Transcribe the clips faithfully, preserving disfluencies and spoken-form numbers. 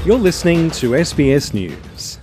You're listening to S B S News.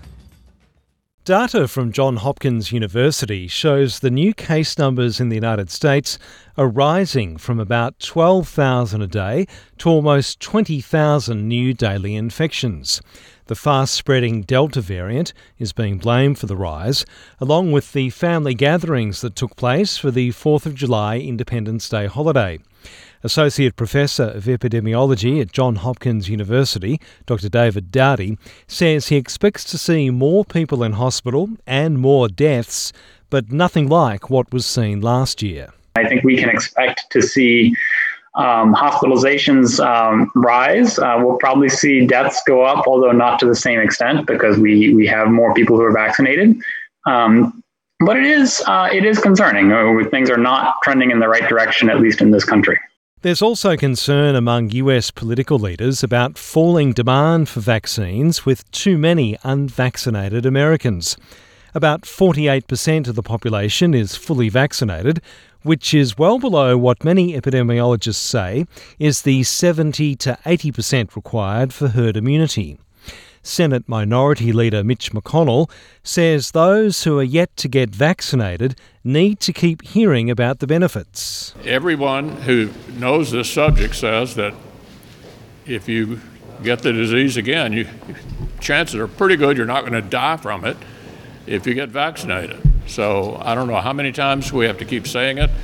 Data from Johns Hopkins University shows the new case numbers in the United States are rising from about twelve thousand a day to almost twenty thousand new daily infections. The fast-spreading Delta variant is being blamed for the rise, along with the family gatherings that took place for the fourth of July Independence Day holiday. Associate Professor of Epidemiology at Johns Hopkins University, Doctor David Dowdy, says he expects to see more people in hospital and more deaths, but nothing like what was seen last year. I think we can expect to see um, hospitalizations um, rise. Uh, we'll probably see deaths go up, although not to the same extent because we, we have more people who are vaccinated. Um, but it is uh, it is concerning. Uh, things are not trending in the right direction, at least in this country. There's also concern among U S political leaders about falling demand for vaccines with too many unvaccinated Americans. About forty-eight percent of the population is fully vaccinated, which is well below what many epidemiologists say is the seventy to eighty percent required for herd immunity. Senate Minority Leader Mitch McConnell says those who are yet to get vaccinated need to keep hearing about the benefits. Everyone who knows this subject says that if you get the disease again, you, chances are pretty good you're not going to die from it if you get vaccinated. So I don't know how many times we have to keep saying it.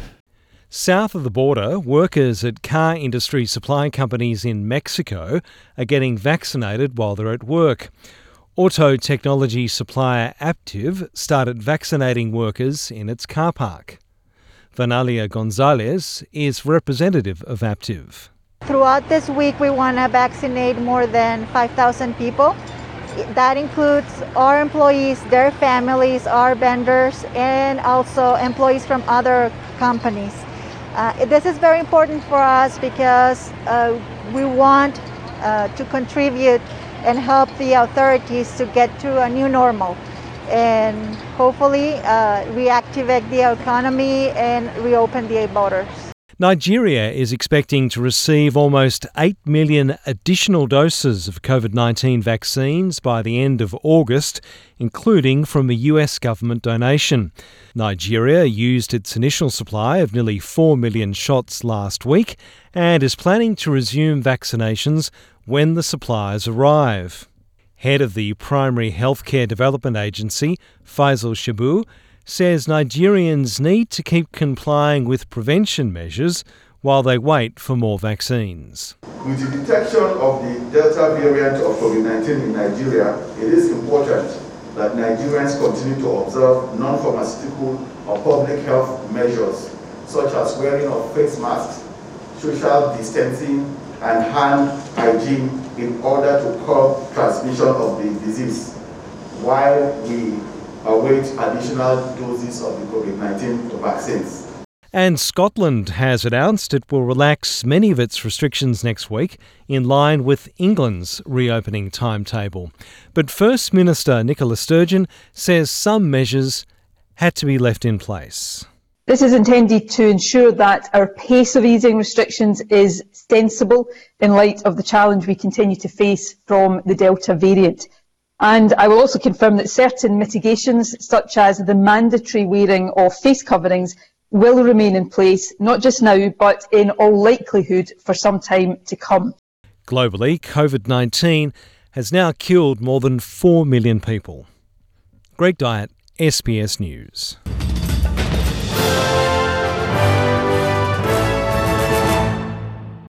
South of the border, workers at car industry supply companies in Mexico are getting vaccinated while they're at work. Auto technology supplier Aptiv started vaccinating workers in its car park. Vanalia Gonzalez is representative of Aptiv. Throughout this week, we want to vaccinate more than five thousand people. That includes our employees, their families, our vendors, and also employees from other companies. Uh, this is very important for us because uh, we want uh, to contribute and help the authorities to get to a new normal and hopefully uh, reactivate the economy and reopen the borders. Nigeria is expecting to receive almost eight million additional doses of COVID nineteen vaccines by the end of August, including from a U S government donation. Nigeria used its initial supply of nearly four million shots last week and is planning to resume vaccinations when the supplies arrive. Head of the Primary Healthcare Development Agency, Faisal Shabu, says Nigerians need to keep complying with prevention measures while they wait for more vaccines. With the detection of the Delta variant of COVID nineteen in Nigeria, it is important that Nigerians continue to observe non-pharmaceutical or public health measures such as wearing of face masks, social distancing, and hand hygiene in order to curb transmission of the disease while we await additional doses of the COVID nineteen vaccines. And Scotland has announced it will relax many of its restrictions next week in line with England's reopening timetable. But First Minister Nicola Sturgeon says some measures had to be left in place. This is intended to ensure that our pace of easing restrictions is sensible in light of the challenge we continue to face from the Delta variant. And I will also confirm that certain mitigations, such as the mandatory wearing of face coverings, will remain in place, not just now, but in all likelihood for some time to come. Globally, COVID nineteen has now killed more than four million people. Greg Dyett, S B S News.